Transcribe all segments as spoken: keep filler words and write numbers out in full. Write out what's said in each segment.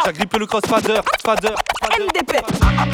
J'ai grippé le cross fader, fader, M D P.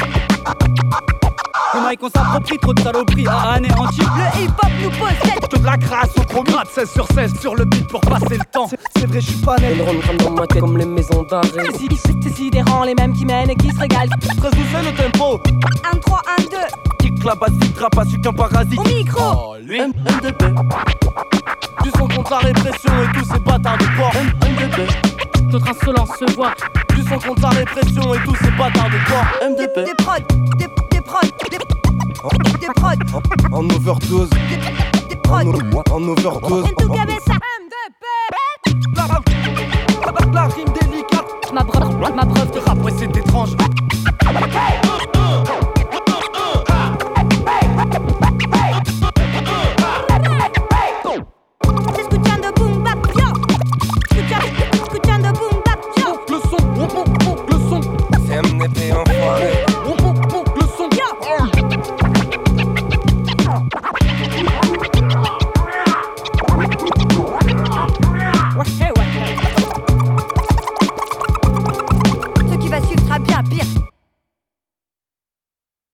Le mic on s'approprie, trop de saloperies à anéantir. Le hip-hop nous possède. Que de la crasse au programme, seize sur seize sur le beat pour passer le temps. C'est, c'est vrai, je suis pas net. Elle rentre dans ma tête comme les maisons d'arrêt. C'est sidérant, les mêmes qui mènent et qui se régalent. Très douce le tempo. un trois, un deux. Kick la basse, vite, rap, su qu'un parasite. Au micro. Oh, lui. M D P. Du son contre la répression et tous ces bâtards de corps. M D P. Notre insolence se voit. Du son contre la répression et tous ces bâtards de corps. M D P. Des prods, des, des prods, des, des prods. En overdose. Des, des prods. En, en overdose. En tout cabeza. M D P. La, la, la rime délicate. Ma preuve, ma preuve de Rap, ouais, c'est étrange.